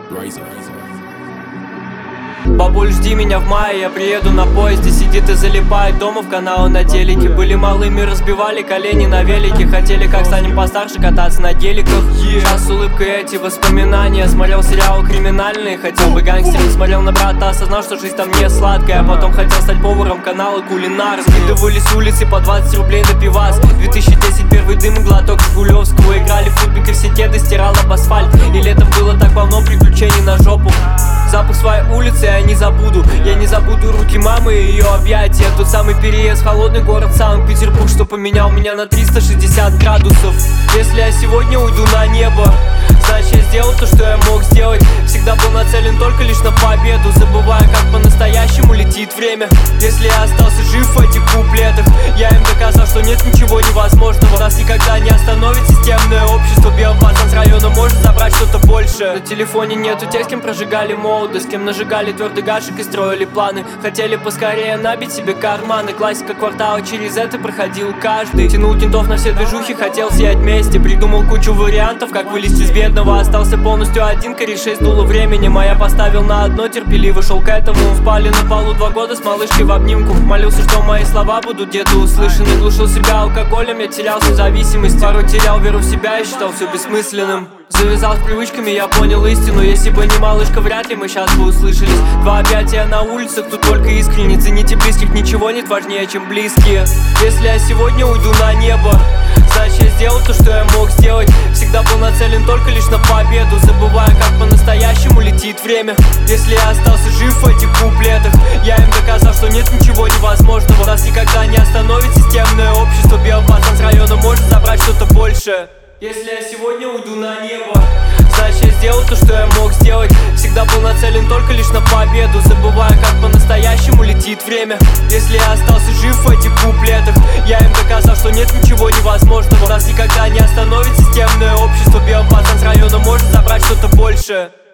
Бабуль, жди меня в мае, я приеду на поезде. Сидит и залипает дома в каналы на телеке. Были малыми, разбивали колени на велике. Хотели, как станем постарше, кататься на геликах. Сейчас с улыбкой эти воспоминания. Смотрел сериалы криминальные, хотел бы гангстером. Смотрел на брата, осознал, что жизнь там не сладкая. Потом хотел стать поваром, каналы кулинар. Скидывали с улицы по 20 рублей на пивас. 2010, первый дым, глоток Жигулевского. Играли в футбик и в сети, достирал об асфальт. И летом было так полно приключений на жопу. Запах своей улицы я не забуду. Я не забуду руки мамы и ее объятия. Тот самый переезд, холодный город Санкт-Петербург, что поменял меня на 360 градусов. Если я сегодня уйду на небо, значит я сделал то, что я мог сделать. Всегда был нацелен только лишь на победу, забывая, как по-настоящему летит время. Если я остался жив в этих куплетах, я им доказал, что нет ничего невозможного. Нас никогда не остановит системное общество. Белый пацан с района может забрать что-то больше. На телефоне нету тех, с кем прожигали молодость, с кем нажигали твердый гашек и строили планы. Хотели поскорее набить себе карманы. Классика квартала, через это проходил каждый. Тянул кентов на все движухи, хотел сиять вместе. Придумал кучу вариантов, как вылезти из бедного. Остался полностью один, корешей сдуло временем. А я поставил на одно, терпеливо шел к этому. Впали на полу 2 года с малышкой в обнимку. Молился, что мои слова будут где-то услышаны. Глушил себя алкоголем, я терял всю зависимость. Порой терял веру в себя и считал все бессмысленным. Завязал с привычками, я понял истину. Если бы не малышка, вряд ли мы сейчас бы услышались. 2 объятия на улицах, тут только искренне. Цените близких, ничего нет важнее, чем близкие. Если я сегодня уйду на небо, значит я сделал то, что я мог сделать. Всегда был нацелен только лишь на победу, забывая, как по-настоящему летит время. Если я остался жив в этих куплетах, я им доказал, что нет ничего невозможного. Нас никогда не остановит системное общество. Белый пацан с района может забрать что-то большее. Если я сегодня уйду на небо, значит я сделал то, что я мог сделать. Всегда был нацелен только лишь на победу, забывая, как по-настоящему летит время. Если я остался жив в этих куплетах, я им доказал, что нет ничего невозможного. Нас никогда не остановит системное общество. Белый пацан с района может забрать что-то большее.